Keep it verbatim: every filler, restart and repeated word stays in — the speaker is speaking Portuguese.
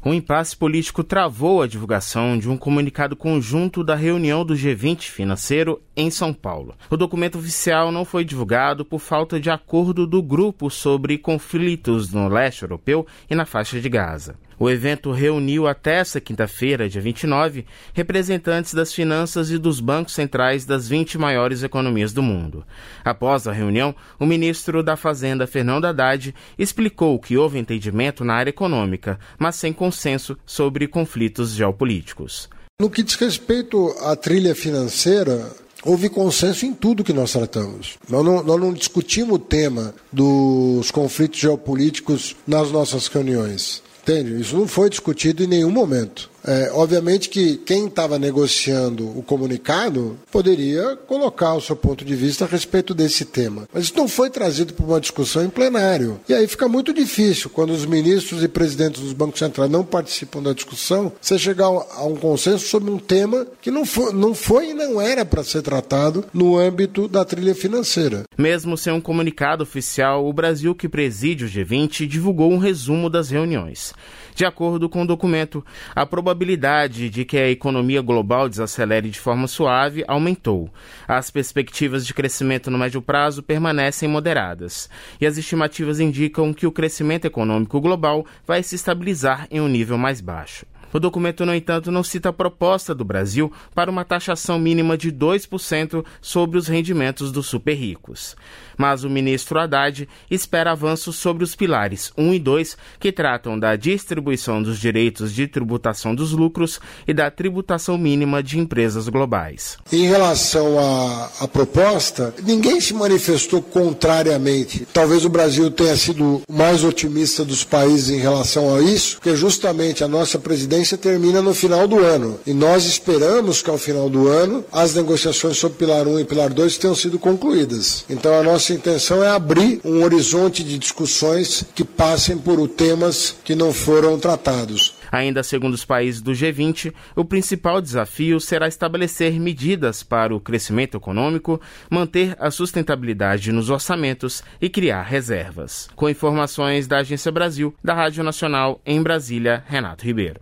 Um impasse político travou a divulgação de um comunicado conjunto da reunião do G vinte financeiro em São Paulo. O documento oficial não foi divulgado por falta de acordo do grupo sobre conflitos no leste europeu e na faixa de Gaza. O evento reuniu até esta quinta-feira, dia vinte e nove, representantes das finanças e dos bancos centrais das vinte maiores economias do mundo. Após a reunião, o ministro da Fazenda, Fernando Haddad, explicou que houve entendimento na área econômica, mas sem consenso sobre conflitos geopolíticos. No que diz respeito à trilha financeira, houve consenso em tudo que nós tratamos. Nós não, nós não discutimos o tema dos conflitos geopolíticos nas nossas reuniões. Entende? Isso não foi discutido em nenhum momento. É, obviamente que quem estava negociando o comunicado poderia colocar o seu ponto de vista a respeito desse tema. Mas isso não foi trazido para uma discussão em plenário. E aí fica muito difícil, quando os ministros e presidentes dos bancos centrais não participam da discussão, você chegar a um consenso sobre um tema que não foi, não foi e não era para ser tratado no âmbito da trilha financeira. Mesmo sem um comunicado oficial, o Brasil, que preside o G vinte, divulgou um resumo das reuniões. De acordo com o documento, a probabilidade de que a economia global desacelere de forma suave aumentou. As perspectivas de crescimento no médio prazo permanecem moderadas. E as estimativas indicam que o crescimento econômico global vai se estabilizar em um nível mais baixo. O documento, no entanto, não cita a proposta do Brasil para uma taxação mínima de dois por cento sobre os rendimentos dos super-ricos. Mas o ministro Haddad espera avanços sobre os pilares um e dois, que tratam da distribuição dos direitos de tributação dos lucros e da tributação mínima de empresas globais. Em relação à, à proposta, ninguém se manifestou contrariamente. Talvez o Brasil tenha sido o mais otimista dos países em relação a isso, porque justamente a nossa presidência termina no final do ano. E nós esperamos que ao final do ano as negociações sobre Pilar um e Pilar dois tenham sido concluídas. Então a nossa intenção é abrir um horizonte de discussões que passem por temas que não foram tratados. Ainda segundo os países do G vinte, o principal desafio será estabelecer medidas para o crescimento econômico, manter a sustentabilidade nos orçamentos e criar reservas. Com informações da Agência Brasil, da Rádio Nacional em Brasília, Renato Ribeiro.